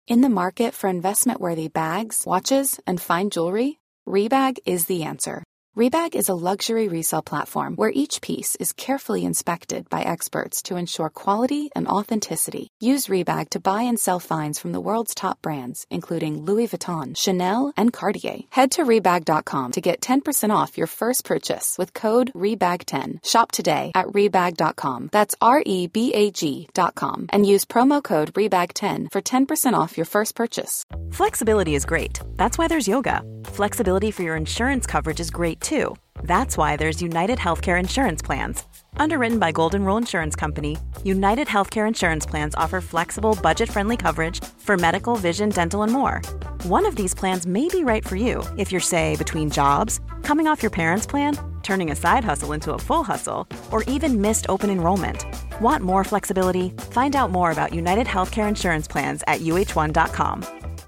In the market for investment-worthy bags, watches, and fine jewelry, Rebag is the answer. Rebag is a luxury resale platform where each piece is carefully inspected by experts to ensure quality and authenticity. Use Rebag to buy and sell finds from the world's top brands, including Louis Vuitton, Chanel, and Cartier. Head to Rebag.com to get 10% off your first purchase with code REBAG10. Shop today at Rebag.com. That's REBAG.com. And use promo code REBAG10 for 10% off your first purchase. Flexibility is great. That's why there's yoga. Flexibility for your insurance coverage is great too. That's why there's United Healthcare Insurance Plans. Underwritten by Golden Rule Insurance Company, United Healthcare Insurance Plans offer flexible, budget-friendly coverage for medical, vision, dental, and more. One of these plans may be right for you if you're, say, between jobs, coming off your parents' plan, turning a side hustle into a full hustle, or even missed open enrollment. Want more flexibility? Find out more about United Healthcare Insurance Plans at uh1.com.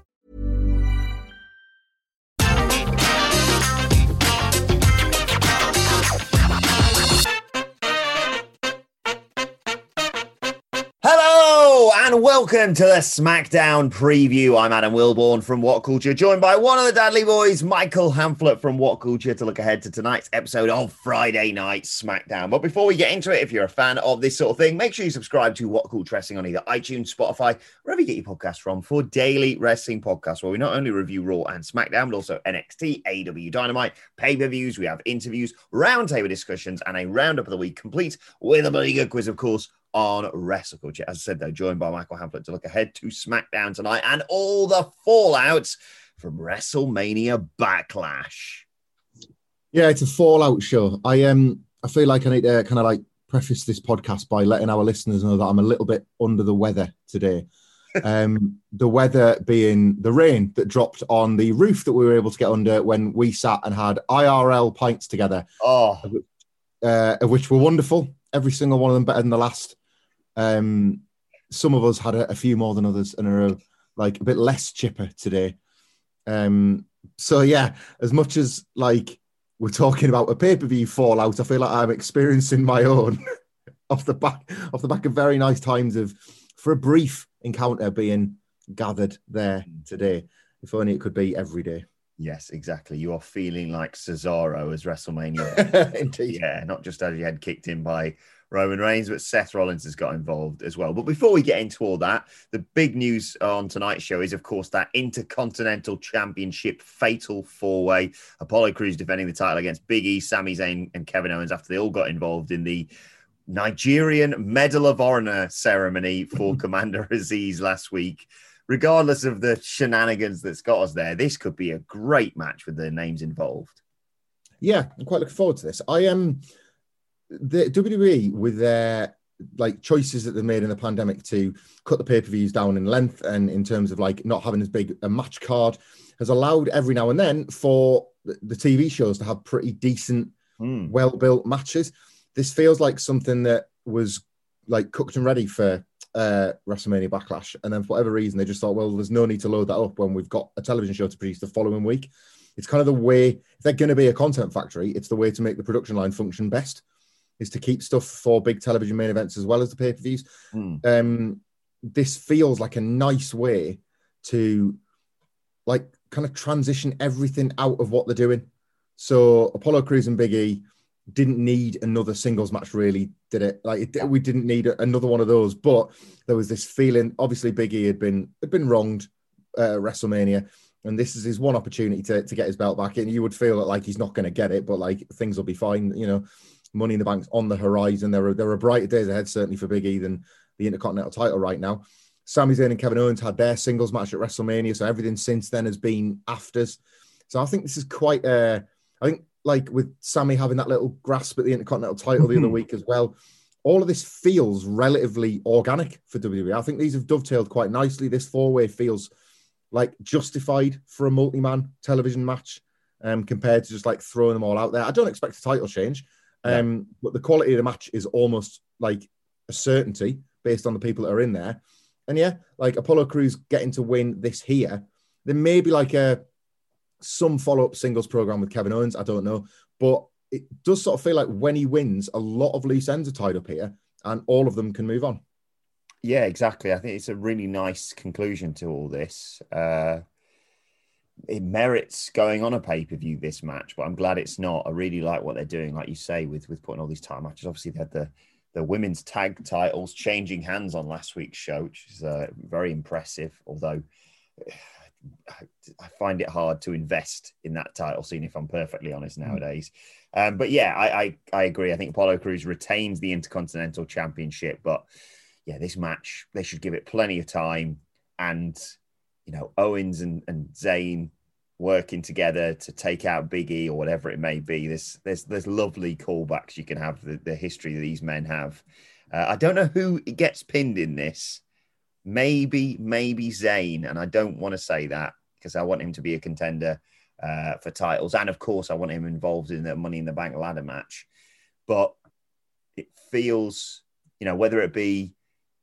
And welcome to the SmackDown preview. I'm Adam Wilborn from What Culture, joined by one of the Dudley boys, Michael Hamflett from What Culture, to look ahead to tonight's episode of Friday Night SmackDown. But before we get into it, if you're a fan of this sort of thing, make sure you subscribe to What Culture Wrestling on either iTunes, Spotify, wherever you get your podcasts from, for daily wrestling podcasts where we not only review Raw and SmackDown, but also NXT, AEW Dynamite, pay-per-views. We have interviews, roundtable discussions, and a roundup of the week, complete with a bloody good quiz, of course, on Wrestle Culture. As I said, though, joined by Michael Hamflett to look ahead to SmackDown tonight and all the fallouts from WrestleMania Backlash. Yeah, it's a fallout show. I feel like I need to kind of like preface this podcast by letting our listeners know that I'm a little bit under the weather today. The weather being the rain that dropped on the roof that we were able to get under when we sat and had IRL pints together. Of which were wonderful. Every single one of them better than the last. Some of us had a few more than others and are like a bit less chipper today. So yeah, as much as like we're talking about a pay-per-view fallout, I feel like I'm experiencing my own off the back of very nice times for a brief encounter being gathered there today. If only it could be every day. Yes, exactly. You are feeling like Cesaro as WrestleMania. Indeed. Yeah, not just as you had kicked in by Roman Reigns, but Seth Rollins has got involved as well. But before we get into all that, the big news on tonight's show is, of course, that Intercontinental Championship fatal four-way. Apollo Crews defending the title against Big E, Sami Zayn, and Kevin Owens after they all got involved in the Nigerian Medal of Honor ceremony for Commander Aziz last week. Regardless of the shenanigans that's got us there, this could be a great match with the names involved. Yeah, I'm quite looking forward to this. I am the WWE with their like choices that they made in the pandemic to cut the pay-per-views down in length and in terms of like not having as big a match card has allowed every now and then for the TV shows to have pretty decent, well-built matches. This feels like something that was like cooked and ready for WrestleMania Backlash, and then for whatever reason they just thought, well, there's no need to load that up when we've got a television show to produce the following week. It's kind of the way, if they're going to be a content factory, it's the way to make the production line function best, is to keep stuff for big television main events as well as the pay-per-views. This feels like a nice way to like kind of transition everything out of what they're doing. So Apollo Crews and Big E didn't need another singles match, really, did it? We didn't need another one of those, but there was this feeling. Obviously, Big E had been wronged at WrestleMania, and this is his one opportunity to get his belt back. And you would feel that like he's not going to get it, but like things will be fine. You know, Money in the Bank's on the horizon. There are brighter days ahead, certainly for Big E, than the Intercontinental title right now. Sami Zayn and Kevin Owens had their singles match at WrestleMania, so everything since then has been afters. So I think this is quite like with Sami having that little grasp at the Intercontinental title the other week as well, all of this feels relatively organic for WWE. I think these have dovetailed quite nicely. This four-way feels like justified for a multi-man television match compared to just like throwing them all out there. I don't expect a title change, but the quality of the match is almost like a certainty based on the people that are in there. And yeah, like Apollo Crews getting to win this here, there may be like some follow-up singles program with Kevin Owens. I don't know, but it does sort of feel like when he wins, a lot of loose ends are tied up here and all of them can move on. Yeah, exactly. I think it's a really nice conclusion to all this. It merits going on a pay-per-view, this match, but I'm glad it's not. I really like what they're doing, like you say, with putting all these title matches. Obviously, they had the women's tag titles changing hands on last week's show, which is very impressive, although I find it hard to invest in that title scene, if I'm perfectly honest, nowadays. But yeah, I agree. I think Apollo Crews retains the Intercontinental Championship, but yeah, this match, they should give it plenty of time. And, Owens and Zayn working together to take out Big E or whatever it may be. There's lovely callbacks you can have, the history that these men have. I don't know who gets pinned in this. Maybe Zayn, and I don't want to say that because I want him to be a contender for titles. And of course, I want him involved in the Money in the Bank ladder match. But it feels, whether it be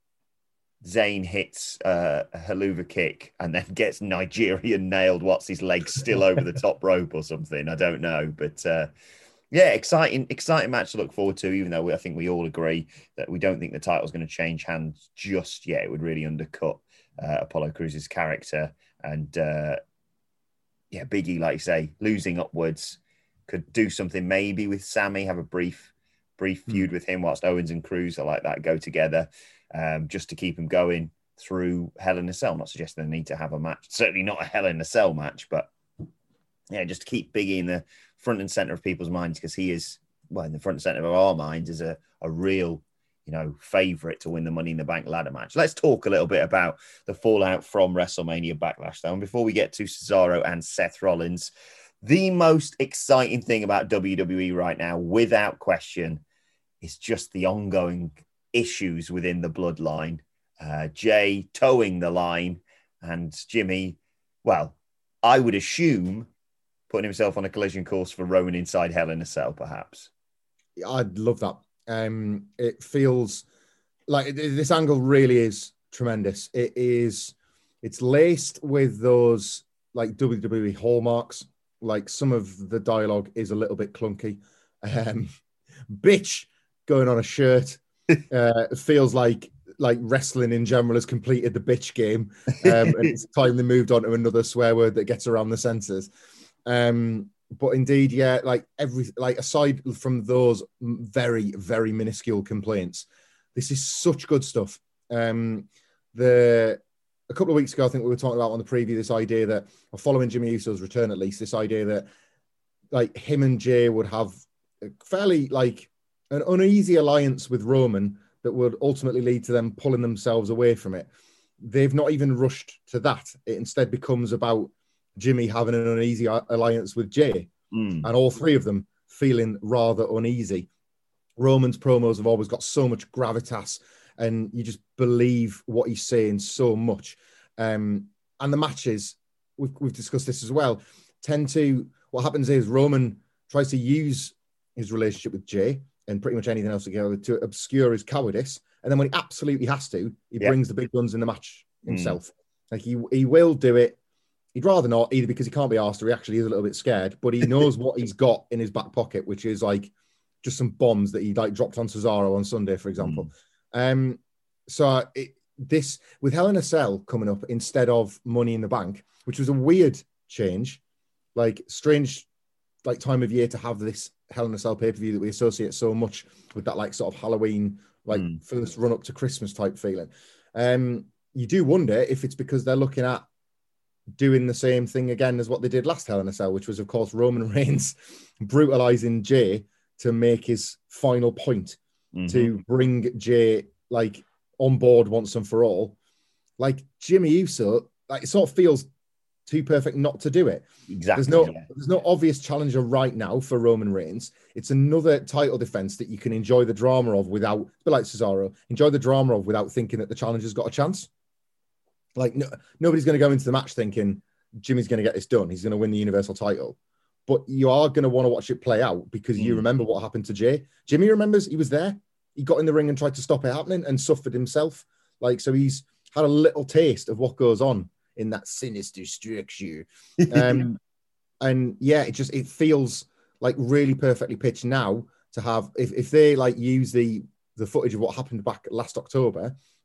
Zayn hits a haluva kick and then gets Nigerian nailed, what's his legs still over the top rope or something. I don't know. But yeah, exciting match to look forward to, even though I think we all agree that we don't think the title's going to change hands just yet. It would really undercut Apollo Crews' character. And Big E, like you say, losing upwards, could do something maybe with Sammy, have a brief feud with him whilst Owens and Crews are like that, go together. Just to keep him going through Hell in a Cell. Not suggesting they need to have a match. Certainly not a Hell in a Cell match, but yeah, just to keep Big E in the front and center of people's minds, because he is, in the front and center of our minds, is a real, favorite to win the Money in the Bank ladder match. Let's talk a little bit about the fallout from WrestleMania Backlash, though. And before we get to Cesaro and Seth Rollins, the most exciting thing about WWE right now, without question, is just the ongoing issues within the bloodline. Jay towing the line, and Jimmy, I would assume putting himself on a collision course for Roman inside Hell in a Cell, perhaps. I'd love that. It feels like this angle really is tremendous. It's laced with those like WWE hallmarks. Like, some of the dialogue is a little bit clunky. Bitch going on a shirt. It feels like wrestling in general has completed the bitch game, and it's time they moved on to another swear word that gets around the censors. But indeed, yeah, aside from those very, very minuscule complaints, this is such good stuff. A couple of weeks ago, I think we were talking about on the preview this idea that, following Jimmy Uso's return, at least, this idea that like him and Jay would have a fairly an uneasy alliance with Roman that would ultimately lead to them pulling themselves away from it. They've not even rushed to that. It instead becomes about Jimmy having an uneasy alliance with Jay, and all three of them feeling rather uneasy. Roman's promos have always got so much gravitas, and you just believe what he's saying so much. And the matches, we've discussed this as well, what happens is Roman tries to use his relationship with Jay and pretty much anything else together to obscure his cowardice. And then when he absolutely has to, he brings the big guns in the match himself. Like he will do it. He'd rather not, either because he can't be asked or he actually is a little bit scared, but he knows what he's got in his back pocket, which is like just some bombs that he dropped on Cesaro on Sunday, for example. This with Hell in a Cell coming up instead of Money in the Bank, which was a weird change, strange time of year to have this Hell in a Cell pay-per-view that we associate so much with that sort of Halloween, first run up to Christmas type feeling. You do wonder if it's because they're looking at doing the same thing again as what they did last Hell in a Cell, which was, of course, Roman Reigns brutalizing Jay to make his final point, to bring Jay on board once and for all. Jimmy Uso, it sort of feels too perfect not to do it. Exactly. There's no obvious challenger right now for Roman Reigns. It's another title defense that you can enjoy the drama of without, a bit like Cesaro, enjoy the drama of without thinking that the challenger's got a chance. Nobody's going to go into the match thinking Jimmy's going to get this done. He's going to win the Universal title. But you are going to want to watch it play out because you remember what happened to Jay. Jimmy remembers he was there. He got in the ring and tried to stop it happening and suffered himself. So he's had a little taste of what goes on in that sinister structure. And yeah, it feels like really perfectly pitched now to have, if they use the footage of what happened back last October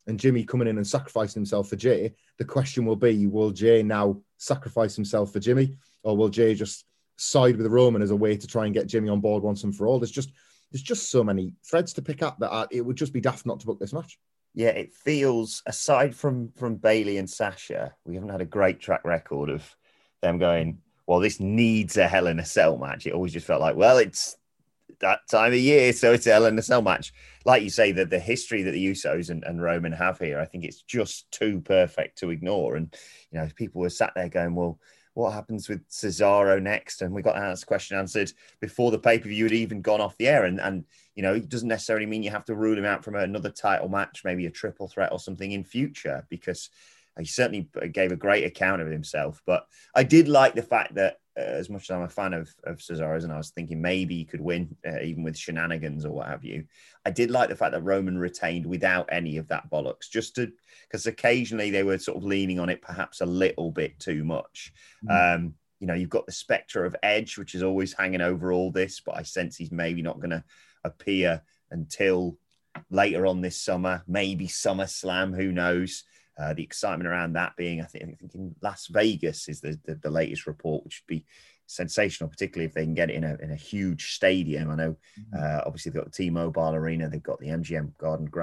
and Jimmy coming in and sacrificing himself for Jay, the question will be, will Jay now sacrifice himself for Jimmy, or will Jay just side with Roman as a way to try and get Jimmy on board once and for all? There's just so many threads to pick up that it would just be daft not to book this match. Yeah, it feels, aside from Bayley and Sasha, we haven't had a great track record of them going, well, this needs a Hell in a Cell match. It always just felt like, well, it's that time of year, so it's a Hell in a Cell match. Like you say, that the history that the Usos and Roman have here, I think it's just too perfect to ignore. And, you know, people were sat there going, well, what happens with Cesaro next? And we got that question answered before the pay-per-view had even gone off the air. And you know, it doesn't necessarily mean you have to rule him out from another title match, maybe a triple threat or something in future, because he certainly gave a great account of himself. But I did like the fact that as much as I'm a fan of Cesaro's, and I was thinking maybe he could win even with shenanigans or what have you, I did like the fact that Roman retained without any of that bollocks, because occasionally they were sort of leaning on it perhaps a little bit too much. You know, you've got the spectre of Edge, which is always hanging over all this, but I sense he's maybe not going to appear until later on this summer, maybe SummerSlam, who knows. The excitement around that being, I think in Las Vegas is the latest report, which would be sensational, particularly if they can get it in a huge stadium. I know, obviously they've got the T-Mobile Arena, they've got the MGM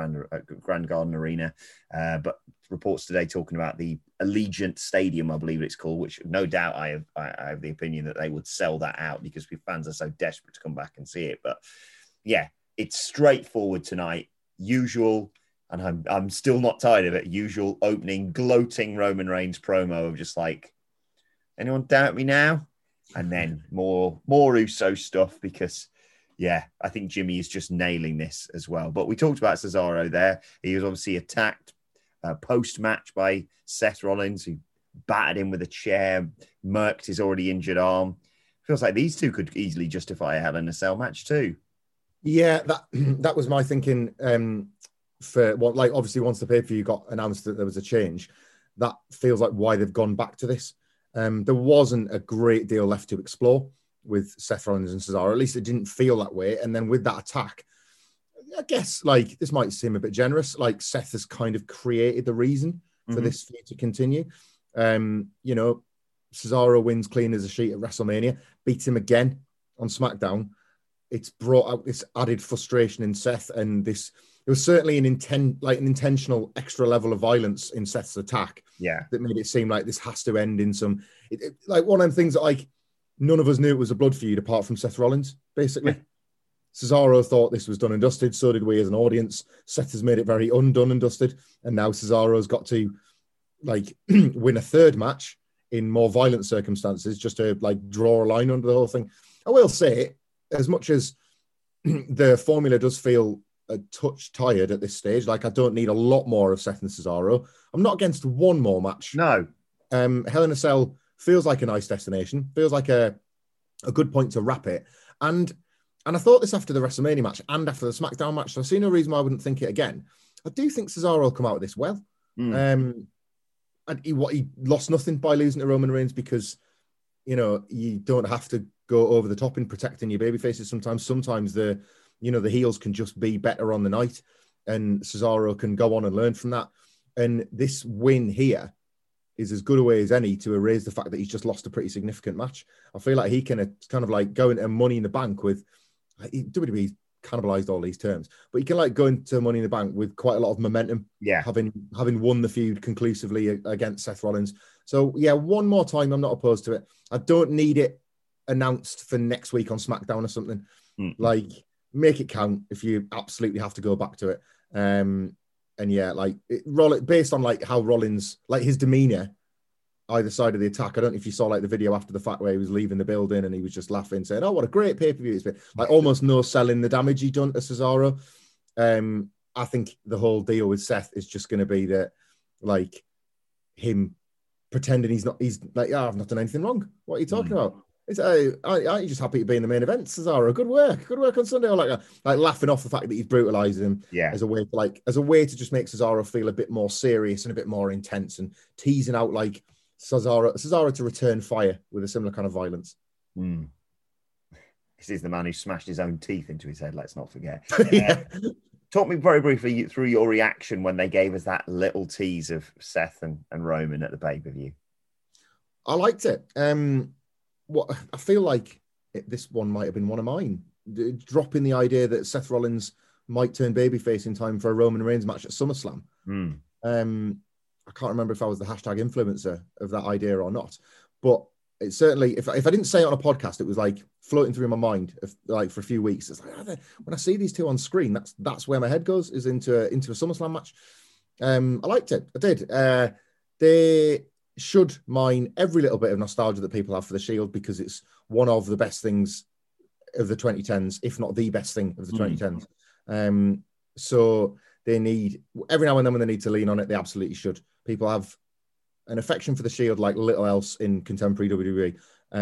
Grand Garden Arena, but reports today talking about the Allegiant Stadium, I believe it's called, which no doubt I have the opinion that they would sell that out because fans are so desperate to come back and see it. But yeah, it's straightforward tonight, usual. And I'm still not tired of it. Usual opening, gloating Roman Reigns promo of just like, anyone doubt me now? And then more Uso stuff because, yeah, I think Jimmy is just nailing this as well. But we talked about Cesaro there. He was obviously attacked post-match by Seth Rollins, who battered him with a chair, murked his already injured arm. Feels like these two could easily justify a Hell in a Cell match too. Yeah, that was my thinking. For what, like, obviously once the pay-per-view got announced that there was a change, that feels like why they've gone back to this. There wasn't a great deal left to explore with Seth Rollins and Cesaro. At least it didn't feel that way. And then with that attack, I guess, like, this might seem a bit generous. Like, Seth has kind of created the reason for this feud to continue. You know, Cesaro wins clean as a sheet at WrestleMania, beats him again on SmackDown. It's brought out this added frustration in Seth, and this. It was certainly an intentional extra level of violence in Seth's attack. Yeah, that made it seem like this has to end in some, like one of them things that like none of us knew it was a blood feud apart from Seth Rollins. Basically, Cesaro thought this was done and dusted. So did we as an audience. Seth has made it very undone and dusted, and now Cesaro's got to like win a third match in more violent circumstances just to like draw a line under the whole thing. I will say, as much as the formula does feel a touch tired at this stage, like I don't need a lot more of Seth and Cesaro. I'm not against one more match. No. Hell in a Cell feels like a nice destination, feels like a good point to wrap it. And I thought this after the WrestleMania match and after the SmackDown match, so I see no reason why I wouldn't think it again. I do think Cesaro will come out of this well. And he lost nothing by losing to Roman Reigns because, you know, you don't have to go over the top in protecting your baby faces sometimes. Sometimes the heels can just be better on the night, and Cesaro can go on and learn from that. And this win here is as good a way as any to erase the fact that he's just lost a pretty significant match. I feel like he can kind of like go into Money in the Bank with, WWE cannibalized all these terms, but he can like go into Money in the Bank with quite a lot of momentum. Yeah. Having won the feud conclusively against Seth Rollins. So yeah, one more time, I'm not opposed to it. I don't need it announced for next week on SmackDown or something. Like, make it count if you absolutely have to go back to it. And yeah, like based on like how Rollins, like his demeanor either side of the attack. I don't know if you saw like the video after the fact where he was leaving the building and he was just laughing, saying, "Oh, what a great pay-per-view it's been." Like almost no selling the damage he done to Cesaro. I think the whole deal with Seth is just going to be that, like, him pretending he's like, "Oh, I've not done anything wrong. What are you talking about? It's, aren't you just happy to be in the main event, Cesaro? Good work on Sunday." Or like laughing off the fact that he's brutalized him, as a way to just make Cesaro feel a bit more serious and a bit more intense, and teasing out like Cesaro to return fire with a similar kind of violence. This is the man who smashed his own teeth into his head. Let's not forget. Talk me very briefly through your reaction when they gave us that little tease of Seth and Roman at the pay-per-view. I liked it. What I feel like this one might have been one of mine. Dropping the idea that Seth Rollins might turn babyface in time for a Roman Reigns match at SummerSlam. I can't remember if I was the hashtag influencer of that idea or not, but it certainly, if I didn't say it on a podcast, it was like floating through my mind for a few weeks. It's like, when I see these two on screen, that's where my head goes, is into a SummerSlam match. I liked it. I did. They should mine every little bit of nostalgia that people have for the Shield, because it's one of the best things of the 2010s, if not the best thing of the 2010s. So they need, every now and then when they need to lean on it, they absolutely should. People have an affection for the Shield like little else in contemporary WWE.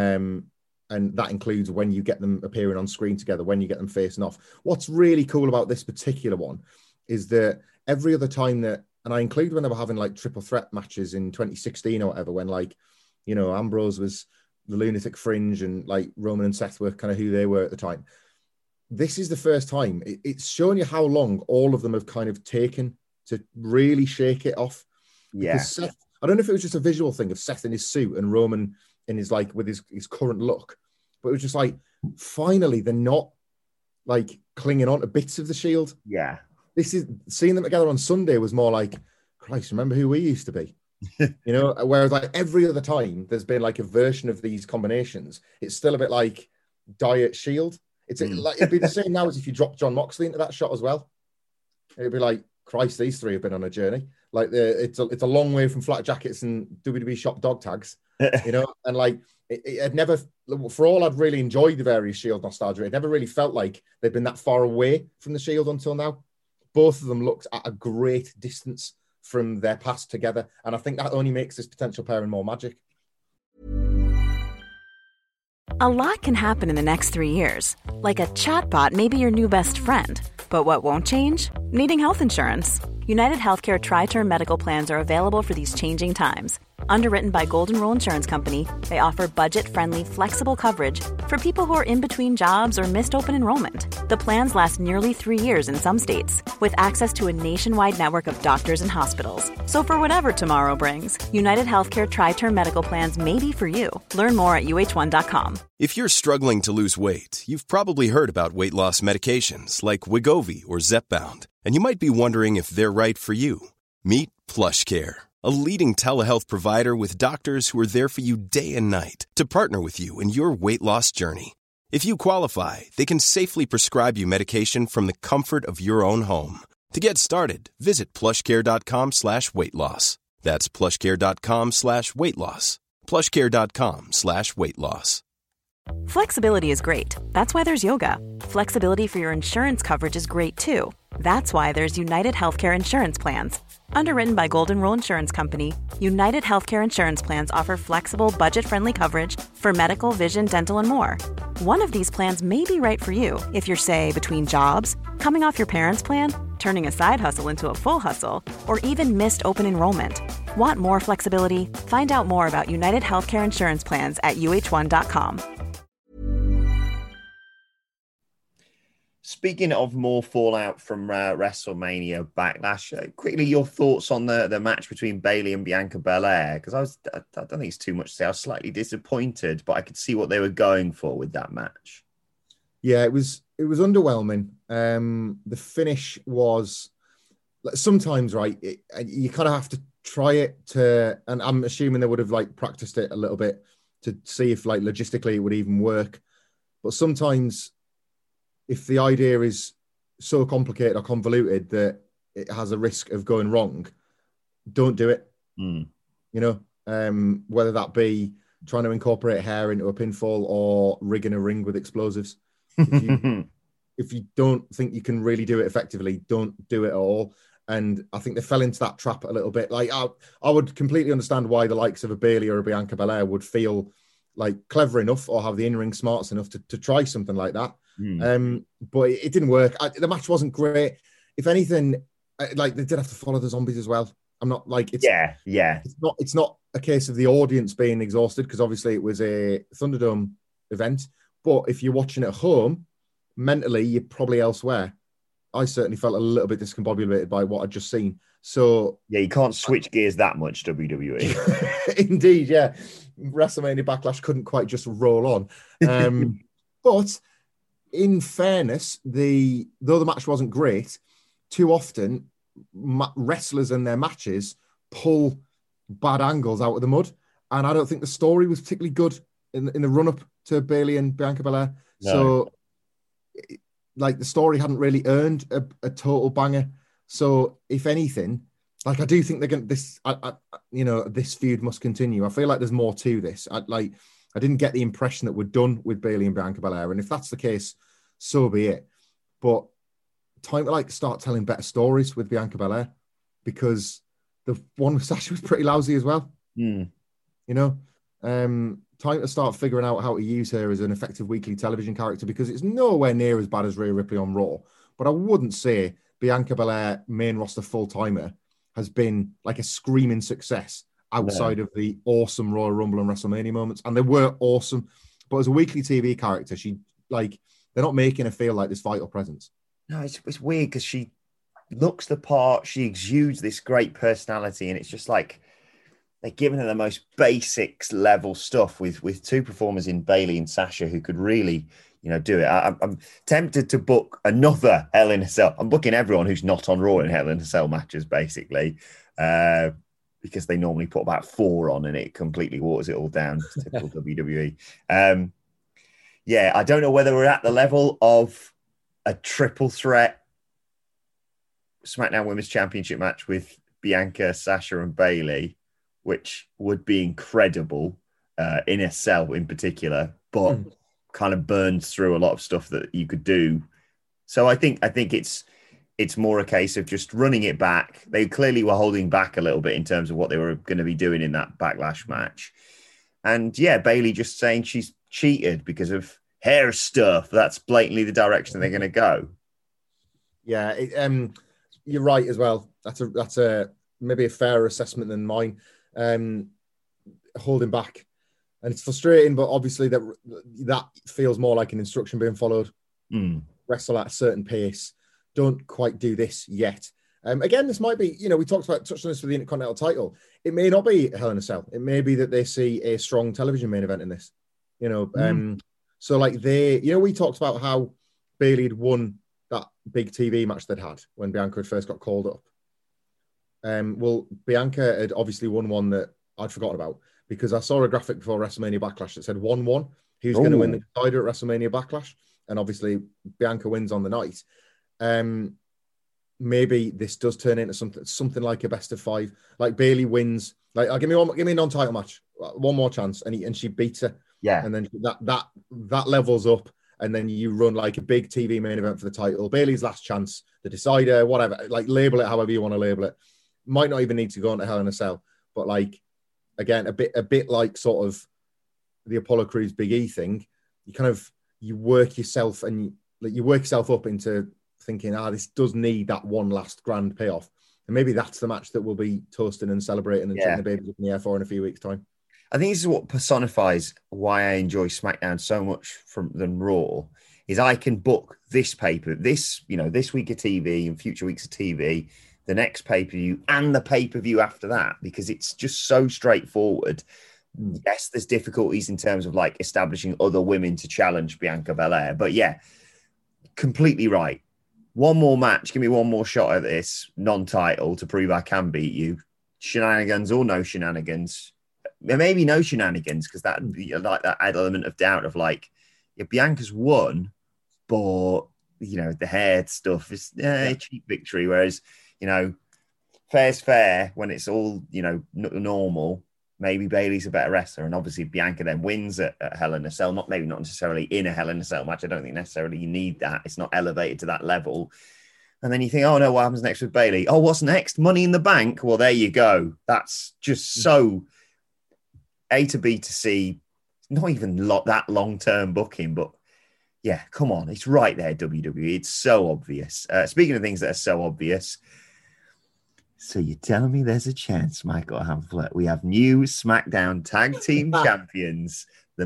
And that includes when you get them appearing on screen together, when you get them facing off. What's really cool about this particular one is that every other time that, and I include when they were having like triple threat matches in 2016 or whatever, when like, you know, Ambrose was the Lunatic Fringe and like Roman and Seth were kind of who they were at the time. This is the first time. It's showing you how long all of them have kind of taken to really shake it off. Yeah. Because Seth, I don't know if it was just a visual thing of Seth in his suit and Roman in his like with his current look, but it was just like, finally they're not like clinging on to bits of the Shield. Yeah. This is, seeing them together on Sunday was more like, Christ, remember who we used to be? You know, whereas like every other time there's been like a version of these combinations, it's still a bit like diet Shield. It's like, it'd be the same now as if you dropped John Moxley into that shot as well. It'd be like, Christ, these three have been on a journey. Like it's a long way from flat jackets and WWE shop dog tags, you know. And like it had never, for all I'd really enjoyed the various Shield nostalgia, it never really felt like they'd been that far away from the Shield until now. Both of them looked at a great distance from their past together, and I think that only makes this potential pairing more magic. A lot can happen in the next 3 years. Like a chatbot may be your new best friend. But what won't change? Needing health insurance. United Healthcare Tri-Term Medical Plans are available for these changing times. Underwritten by Golden Rule Insurance Company, they offer budget-friendly, flexible coverage for people who are in between jobs or missed open enrollment. The plans last nearly 3 years in some states, with access to a nationwide network of doctors and hospitals. So for whatever tomorrow brings, United Healthcare Tri-Term Medical Plans may be for you. Learn more at uh1.com. If you're struggling to lose weight, you've probably heard about weight loss medications like Wegovy or Zepbound, and you might be wondering if they're right for you. Meet PlushCare, a leading telehealth provider with doctors who are there for you day and night to partner with you in your weight loss journey. If you qualify, they can safely prescribe you medication from the comfort of your own home. To get started, visit plushcare.com/weightloss. That's plushcare.com/weightloss. plushcare.com/weightloss. Flexibility is great. That's why there's yoga. Flexibility for your insurance coverage is great too. That's why there's United Healthcare Insurance Plans. Underwritten by Golden Rule Insurance Company, United Healthcare Insurance Plans offer flexible, budget-friendly coverage for medical, vision, dental, and more. One of these plans may be right for you if you're, say, between jobs, coming off your parents' plan, turning a side hustle into a full hustle, or even missed open enrollment. Want more flexibility? Find out more about United Healthcare Insurance Plans at uh1.com. Speaking of more fallout from WrestleMania Backlash, quickly your thoughts on the match between Bayley and Bianca Belair? Because I don't think it's too much to say. I was slightly disappointed, but I could see what they were going for with that match. Yeah, it was underwhelming. The finish was sometimes right. You kind of have to try it to, and I'm assuming they would have like practiced it a little bit to see if like logistically it would even work. But sometimes, if the idea is so complicated or convoluted that it has a risk of going wrong, don't do it. You know, whether that be trying to incorporate hair into a pinfall or rigging a ring with explosives. If you don't think you can really do it effectively, don't do it at all. And I think they fell into that trap a little bit. Like I would completely understand why the likes of a Bayley or a Bianca Belair would feel like clever enough or have the in-ring smarts enough to try something like that. But it didn't work. The match wasn't great. If anything, like they did have to follow the zombies as well. I'm not like it's It's not a case of the audience being exhausted because obviously it was a Thunderdome event. But if you're watching at home, mentally you're probably elsewhere. I certainly felt a little bit discombobulated by what I'd just seen. So yeah, you can't switch gears that much, WWE. Indeed, yeah. WrestleMania Backlash couldn't quite just roll on. But in fairness, though the match wasn't great, too often wrestlers and their matches pull bad angles out of the mud. And I don't think the story was particularly good in the run-up to Bayley and Bianca Belair. No. So, like, the story hadn't really earned a total banger. So, if anything, like, I do think they're going to, this feud must continue. I feel like there's more to this. I didn't get the impression that we're done with Bayley and Bianca Belair. And if that's the case, so be it. But time to, like, start telling better stories with Bianca Belair, because the one with Sasha was pretty lousy as well. Mm. You know, time to start figuring out how to use her as an effective weekly television character, because it's nowhere near as bad as Rhea Ripley on Raw. But I wouldn't say Bianca Belair, main roster full-timer, has been like a screaming success outside of the awesome Royal Rumble and WrestleMania moments. And they were awesome. But as a weekly TV character, they're not making her feel like this vital presence. No, it's weird because she looks the part. She exudes this great personality. And it's just like, they're giving her the most basics level stuff with two performers in Bayley and Sasha who could really, do it. I'm tempted to book another Hell in a Cell. I'm booking everyone who's not on Raw in Hell in a Cell matches, basically, because they normally put about 4 on and it completely waters it all down. Typical WWE. I don't know whether we're at the level of a triple threat SmackDown Women's Championship match with Bianca, Sasha, and Bayley, which would be incredible in a cell in particular, but kind of burns through a lot of stuff that you could do. So I think it's more a case of just running it back. They clearly were holding back a little bit in terms of what they were going to be doing in that Backlash match. And yeah, Bayley just saying she's cheated because of hair stuff. That's blatantly the direction they're going to go. Yeah, you're right as well. That's a maybe a fairer assessment than mine. Holding back, and it's frustrating, but obviously that feels more like an instruction being followed. Wrestle at a certain pace, don't quite do this yet. Again, this might be, we touched on this with the Intercontinental title. It may not be Hell in a Cell. It may be that they see a strong television main event in this, so like we talked about how Bayley had won that big TV match they'd had when Bianca had first got called up. Well, Bianca had obviously won one that I'd forgotten about, because I saw a graphic before WrestleMania Backlash that said 1-1. Who's going to win the decider at WrestleMania Backlash? And obviously Bianca wins on the night. Maybe this does turn into something like a best of 5. Like Bayley wins. Like, give me a non-title match, one more chance, and she beats her. Yeah, and then that levels up, and then you run like a big TV main event for the title. Bayley's last chance, the decider, whatever. Like, label it however you want to label it. Might not even need to go into Hell in a Cell, but like, again, a bit like sort of the Apollo Crews Big E thing. You work yourself up into thinking, this does need that one last grand payoff, and maybe that's the match that we'll be toasting and celebrating and chucking the babies up in the air for in a few weeks' time. I think this is what personifies why I enjoy SmackDown so much than Raw. Is I can book this paper, this week of TV and future weeks of TV, the next pay-per-view and the pay-per-view after that, because it's just so straightforward. Yes, there's difficulties in terms of like establishing other women to challenge Bianca Belair, but yeah, completely right. One more match, give me one more shot at this non-title to prove I can beat you. Shenanigans or no shenanigans. Maybe no shenanigans, because that would be like that element of doubt of like, Bianca's won, but the hair stuff is a cheap victory. Whereas, fair's fair when it's all, normal. Maybe Bayley's a better wrestler, and obviously Bianca then wins at Hell in a Cell. Maybe not necessarily in a Hell in a Cell match. I don't think necessarily you need that. It's not elevated to that level. And then you think, oh no, what happens next with Bayley? Oh, what's next? Money in the Bank. Well, there you go. That's just so A to B to C. Not even that long-term booking, but yeah, come on. It's right there, WWE. It's so obvious. Speaking of things that are so obvious, so you're telling me there's a chance, Michael Hamflett, we have new SmackDown Tag Team Champions, the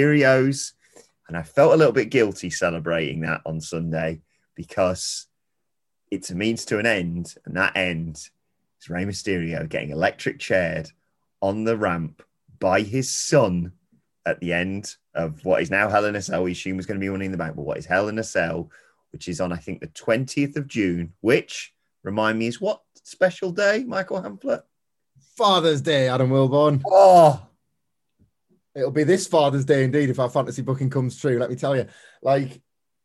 Mysterios, and I felt a little bit guilty celebrating that on Sunday, because it's a means to an end, and that end is Rey Mysterio getting electric chaired on the ramp by his son at the end of what is now Hell in a Cell. We assume was going to be Money in the Bank, but what is Hell in a Cell, which is on, I think, the 20th of June, which, remind me, is what special day, Michael Hamflett? Father's Day, Adam Wilborn. Oh, It'll be this Father's Day indeed if our fantasy booking comes true. Let me tell you, like,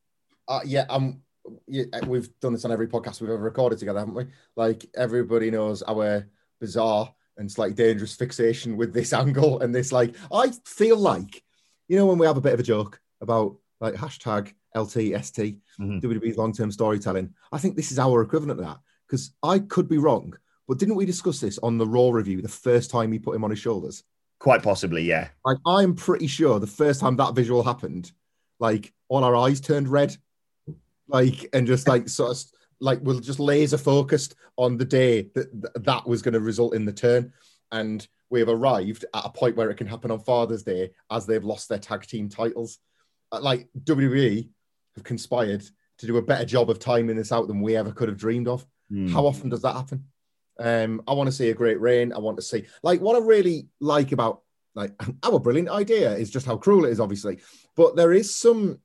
we've done this on every podcast we've ever recorded together, haven't we? Like, everybody knows our bizarre and slightly dangerous fixation with this angle and this. Like, I feel like, when we have a bit of a joke about like hashtag LTST, WWE's long-term storytelling, I think this is our equivalent of that, because I could be wrong, but didn't we discuss this on the Raw review the first time he put him on his shoulders? quite possibly, yeah. Like, I'm pretty sure the first time that visual happened, like, all our eyes turned red, like, and just like sort of like we're just laser focused on the day that was going to result in the turn, and we have arrived at a point where it can happen on Father's Day as they've lost their tag team titles. Like, WWE have conspired to do a better job of timing this out than we ever could have dreamed of. How often does that happen? I want to see a great reign. I want to see, like, what I really like about, like, our brilliant idea is just how cruel it is, obviously. But there is some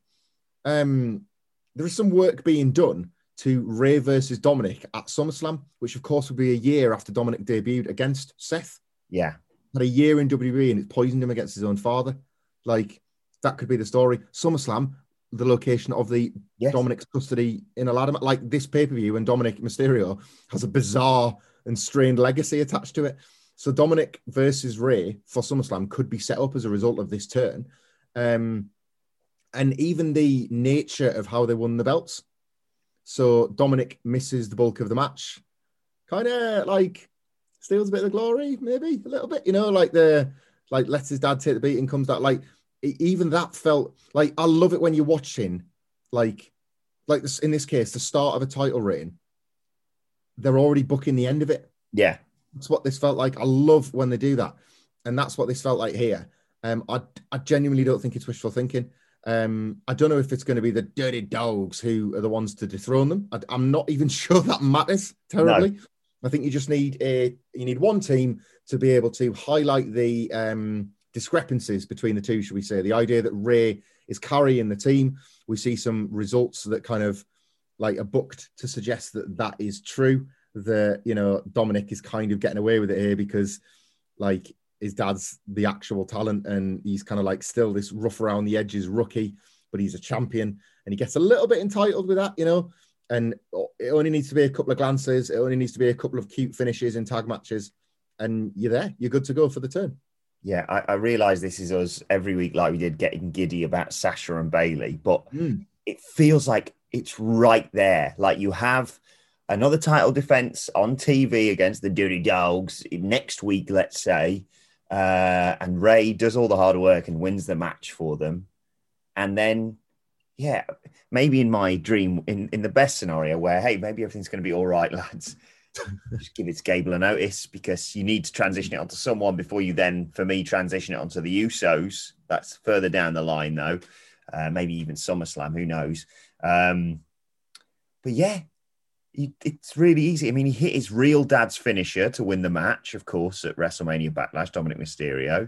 work being done to Rey versus Dominic at SummerSlam, which of course will be a year after Dominic debuted against Seth. Yeah. Had a year in WWE and it's poisoned him against his own father. Like, that could be the story. SummerSlam, the location of the Dominic's custody in a ladder, like this pay-per-view, and Dominic Mysterio has a bizarre and strained legacy attached to it. So Dominic versus Rey for SummerSlam could be set up as a result of this turn. And even the nature of how they won the belts. So Dominic misses the bulk of the match. Kind of like steals a bit of the glory, maybe a little bit, like lets his dad take the beating, comes that, like, even that felt like, I love it when you're watching, like this, in this case, the start of a title reign, they're already booking the end of it. Yeah. That's what this felt like. I love when they do that. And that's what this felt like here. I genuinely don't think it's wishful thinking. I don't know if it's going to be the Dirty Dogs who are the ones to dethrone them. I'm not even sure that matters terribly. No. I think you just need one team to be able to highlight the discrepancies between the two, should we say. The idea that Rey is carrying the team. We see some results that kind of like are booked to suggest that that is true. That, Dominic is kind of getting away with it here because, like, his dad's the actual talent and he's kind of like still this rough around the edges rookie, but he's a champion and he gets a little bit entitled with that, and it only needs to be a couple of glances. It only needs to be a couple of cute finishes in tag matches and you're there. You're good to go for the turn. Yeah, I realise this is us every week, like we did, getting giddy about Sasha and Bayley, but it feels like it's right there. Like, you have another title defense on TV against the Dirty Dogs next week, let's say, and Rey does all the hard work and wins the match for them. And then, yeah, maybe in my dream, in the best scenario where, hey, maybe everything's going to be all right, lads, just give it to Gable a notice, because you need to transition it onto someone before you then, for me, transition it onto the Usos. That's further down the line, though. Maybe even SummerSlam, who knows? But yeah, it's really easy. I mean, he hit his real dad's finisher to win the match, of course, at WrestleMania Backlash, Dominic Mysterio.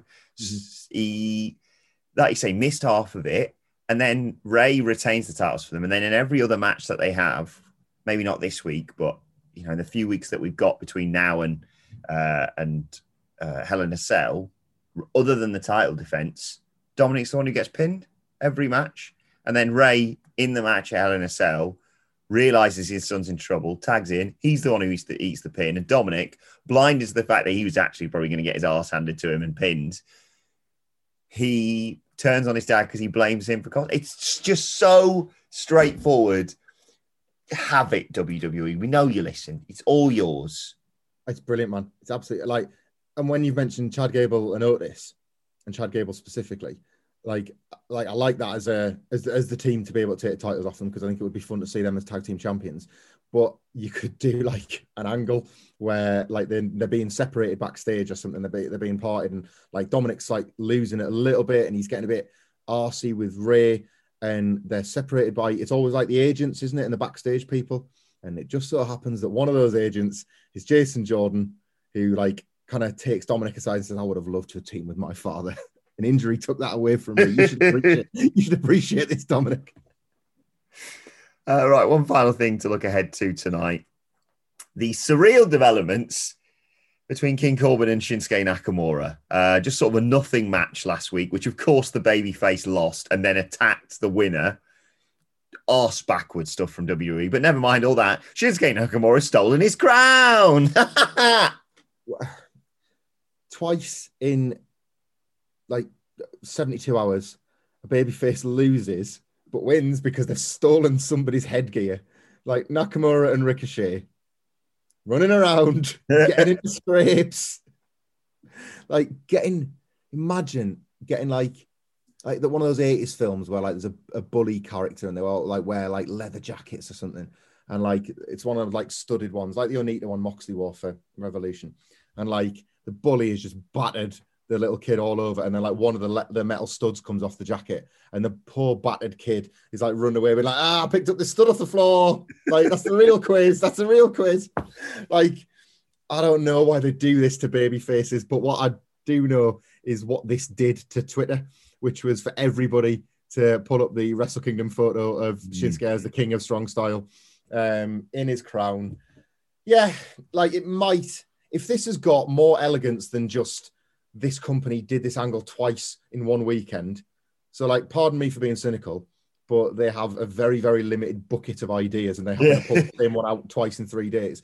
He, like you say, missed half of it. And then Rey retains the titles for them. And then in every other match that they have, maybe not this week, but, in the few weeks that we've got between now and Hell in a Cell, other than the title defense, Dominic's the one who gets pinned every match. And then Rey, in the match at Hell in a Cell, realizes his son's in trouble, tags in. He's the one who eats the pin. And Dominic, blinded to the fact that he was actually probably going to get his arse handed to him and pinned, he turns on his dad because he blames him for cause. It's just so straightforward. Have it, WWE. We know you listen. It's all yours. It's brilliant, man. It's absolutely like, and when you've mentioned Chad Gable and Otis, and Chad Gable specifically, like I like that as the team to be able to take titles off them, because I think it would be fun to see them as tag team champions. But you could do like an angle where like they're being separated backstage or something. They're being parted, and like Dominic's like losing it a little bit, and he's getting a bit arsey with Rey, and they're separated by, it's always like the agents, isn't it, and the backstage people, And it just so happens that one of those agents is Jason Jordan, who like kind of takes Dominic aside and says, I would have loved to team with my father. An injury took that away from me. You should appreciate this, Dominic. Right, one final thing to look ahead to tonight. The surreal developments between King Corbin and Shinsuke Nakamura. Just sort of a nothing match last week, which of course the babyface lost and then attacked the winner. Arse backward stuff from WWE, but never mind all that. Shinsuke Nakamura stolen his crown. Twice in like 72 hours, a babyface loses but wins because they've stolen somebody's headgear. Like Nakamura and Ricochet running around, getting into scrapes. Like imagine getting like the one of those 80s films where like there's a bully character and they all like wear like leather jackets or something. And like it's one of like studded ones, like the Onita one Moxley wore for Revolution. And like the bully is just battered the little kid all over, and then like one of the metal studs comes off the jacket, and the poor battered kid is like running away with like, I picked up the stud off the floor. Like that's the real quiz. That's the real quiz. Like I don't know why they do this to baby faces, but what I do know is what this did to Twitter, which was for everybody to pull up the Wrestle Kingdom photo of Shinsuke as the King of Strong Style in his crown. Yeah, like it might, if this has got more elegance than just this company did this angle twice in one weekend. So, like, pardon me for being cynical, but they have a very, very limited bucket of ideas and they happen to put the same one out twice in 3 days.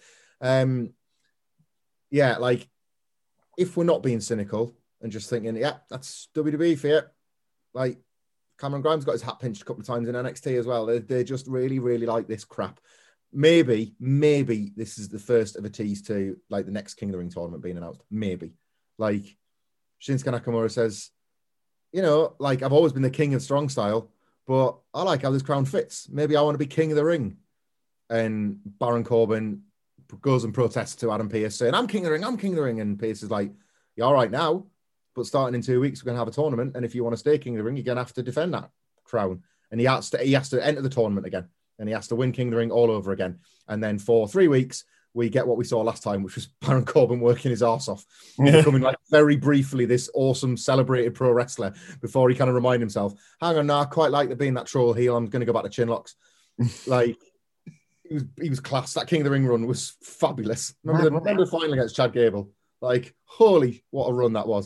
Yeah, like, if we're not being cynical and just thinking, yeah, that's WWE for you. Like, Cameron Grimes got his hat pinched a couple of times in NXT as well. They just really, really like this crap. Maybe this is the first of a tease to, like, the next King of the Ring tournament being announced. Maybe. Like, Shinsuke Nakamura says, you know, like, I've always been the king of strong style, but I like how this crown fits. Maybe I want to be king of the ring. And Baron Corbin goes and protests to Adam Pearce saying, I'm king of the ring, I'm king of the ring. And Pearce is like, you're all right now, but starting in 2 weeks, we're going to have a tournament. And if you want to stay king of the ring, you're going to have to defend that crown. And he has to enter the tournament again. And he has to win King of the Ring all over again. And then for 3 weeks, we get what we saw last time, which was Baron Corbin working his arse off, becoming like very briefly this awesome celebrated pro wrestler before he kind of remind himself, hang on, I quite like being that troll heel. I'm going to go back to chin locks. Like he was class. That King of the Ring run was fabulous. Remember the final against Chad Gable? Like, holy, what a run that was.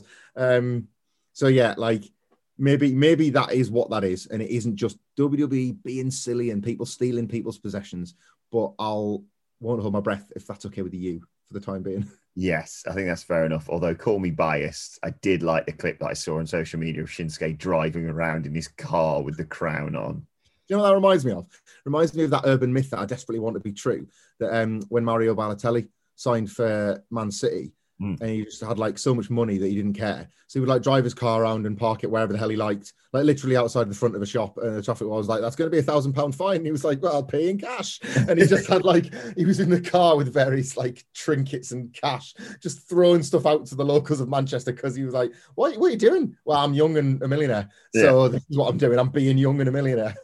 So yeah, like maybe that is what that is. And it isn't just WWE being silly and people stealing people's possessions, but won't hold my breath if that's okay with you for the time being. Yes, I think that's fair enough. Although, call me biased, I did like the clip that I saw on social media of Shinsuke driving around in his car with the crown on. Do you know what that reminds me of? Reminds me of that urban myth that I desperately want to be true. That when Mario Balotelli signed for Man City, and he just had like so much money that he didn't care. So he would like drive his car around and park it wherever the hell he liked, like literally outside the front of a shop. And the traffic was like, that's going to be £1,000 fine. And he was like, well, I'll pay in cash. And he just had like, he was in the car with various like trinkets and cash, just throwing stuff out to the locals of Manchester because he was like, what are you doing? Well, I'm young and a millionaire. So this is what I'm doing. I'm being young and a millionaire.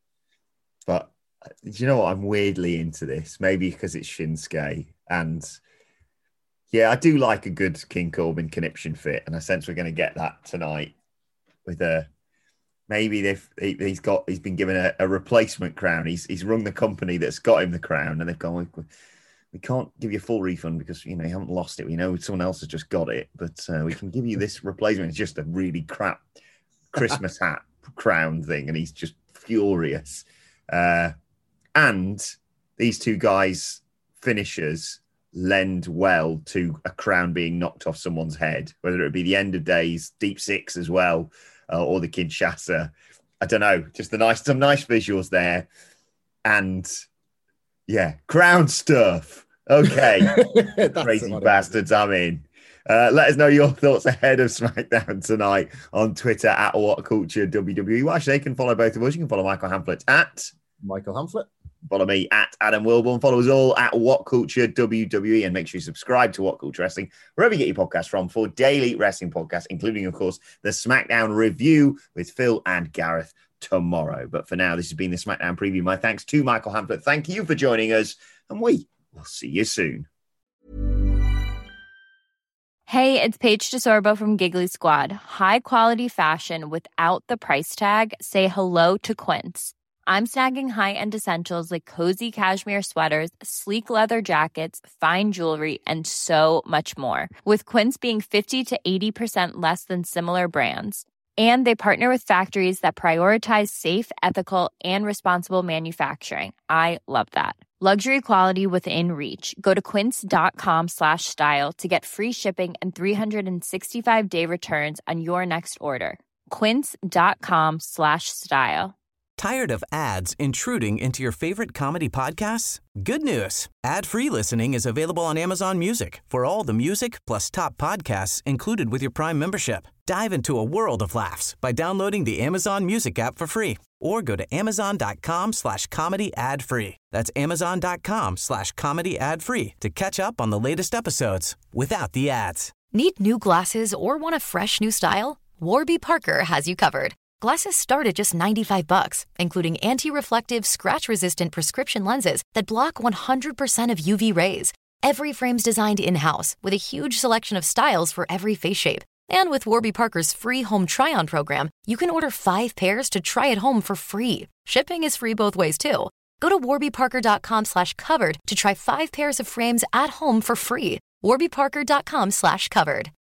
But do you know what? I'm weirdly into this, maybe because it's Shinsuke. And yeah, I do like a good King Corbin conniption fit, and I sense we're going to get that tonight. With he's been given a replacement crown. He's rung the company that's got him the crown, and they've gone, we can't give you a full refund because you haven't lost it. We know someone else has just got it, but we can give you this replacement. It's just a really crap Christmas hat crown thing, and he's just furious. And these two guys' finishers lend well to a crown being knocked off someone's head, whether it be the End of Days, Deep Six as well, or the Kinshasa. I don't know, just some nice visuals there. And yeah, crown stuff. Okay, crazy bastards, I'm in. Let us know your thoughts ahead of SmackDown tonight on Twitter at WhatCultureWWE. Well, actually, they can follow both of us. You can follow Michael Hamflett at Michael Hamflett. Follow me at Adam Wilborn. Follow us all at What Culture WWE, and make sure you subscribe to What Culture Wrestling wherever you get your podcasts from for daily wrestling podcasts, including, of course, the SmackDown review with Phil and Gareth tomorrow. But for now, this has been the SmackDown preview. My thanks to Michael Hamflett. Thank you for joining us, and we will see you soon. Hey, it's Paige DeSorbo from Giggly Squad. High quality fashion without the price tag. Say hello to Quince. I'm snagging high-end essentials like cozy cashmere sweaters, sleek leather jackets, fine jewelry, and so much more. With Quince being 50 to 80% less than similar brands. And they partner with factories that prioritize safe, ethical, and responsible manufacturing. I love that. Luxury quality within reach. Go to quince.com/style to get free shipping and 365-day returns on your next order. Quince.com/style. Tired of ads intruding into your favorite comedy podcasts? Good news. Ad-free listening is available on Amazon Music for all the music plus top podcasts included with your Prime membership. Dive into a world of laughs by downloading the Amazon Music app for free or go to amazon.com/comedy ad-free. That's amazon.com/comedy ad-free to catch up on the latest episodes without the ads. Need new glasses or want a fresh new style? Warby Parker has you covered. Glasses start at just $95, including anti-reflective, scratch-resistant prescription lenses that block 100% of UV rays. Every frame's designed in-house with a huge selection of styles for every face shape. And with Warby Parker's free home try-on program, you can order 5 pairs to try at home for free. Shipping is free both ways, too. Go to warbyparker.com/covered to try 5 pairs of frames at home for free. warbyparker.com/covered.